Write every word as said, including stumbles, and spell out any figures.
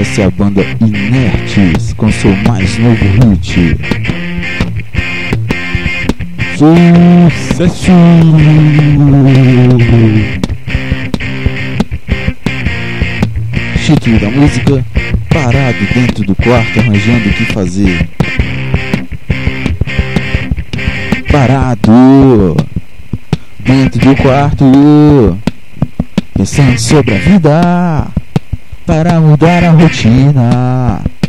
Essa é a banda Inertes com seu mais novo hit. Sucesso! Título da música: Parado dentro do quarto arranjando o que fazer. Parado dentro do quarto pensando sobre a vida para mudar a rotina.